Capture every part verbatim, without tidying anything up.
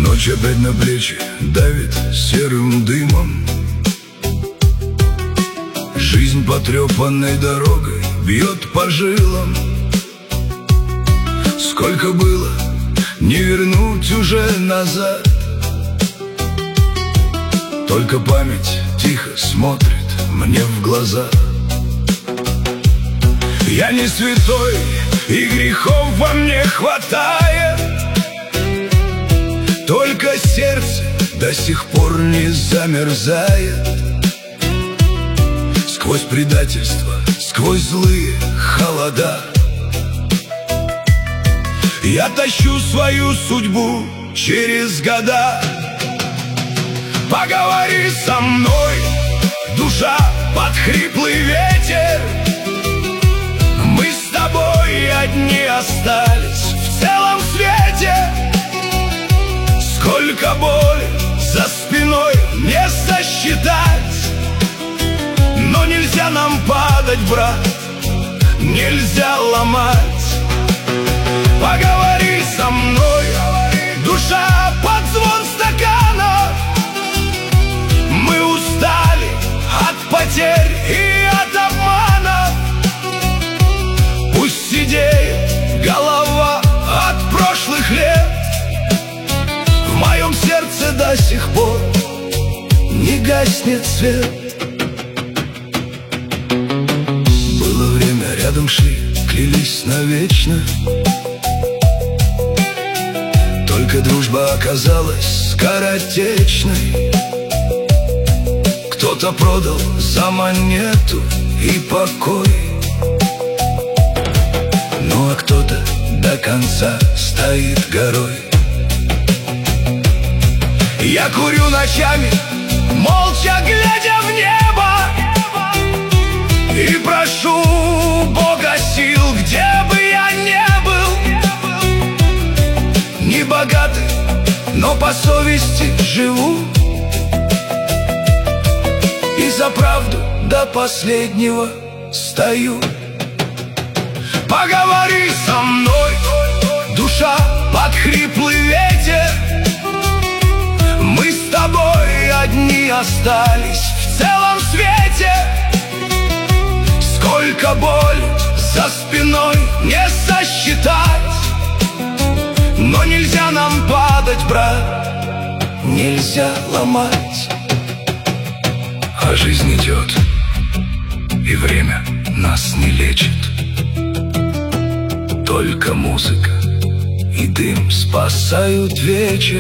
Ночь опять на плечи давит серым дымом. Жизнь потрепанной дорогой бьет по жилам. Сколько было, не вернуть уже назад. Только память тихо смотрит мне в глаза. Я не святой, и грехов во мне хватает. Только сердце до сих пор не замерзает. Сквозь предательство, сквозь злые холода я тащу свою судьбу через года. Поговори со мной, душа, под хриплый ветер. Мы с тобой одни остались в целом свете. Сколько боли за спиной не сосчитать. Но нельзя нам падать, брат, нельзя ломать. Поговори со мной, душа, под звон стакана. Мы устали от потерь и от обмана. Пусть сидеет голова от прошлых лет. В моем сердце до сих пор не гаснет свет. Было время, рядом шли, клялись навечно. Только дружба оказалась скоротечной. Кто-то продал за монету и покой. Ну а кто-то до конца стоит горой. Я курю ночами, молча глядя в небо, и прошу Бога сил, где бы я не был. Не богатый, но по совести живу, и за правду до последнего стою. Поговори со мной, душа, под хриплый ветер. Мы с тобой одни остались в целом свете. Сколько боли за спиной не сосчитать. Но нельзя нам падать, брат, нельзя ломать. А жизнь идет, и время нас не лечит. Только музыка и дым спасают вечер.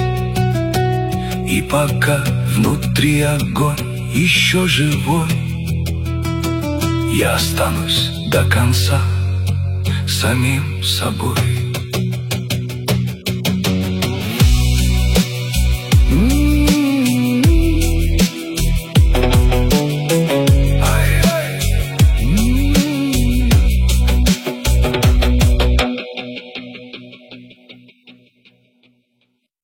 И пока внутри огонь еще живой, я останусь до конца самим собой.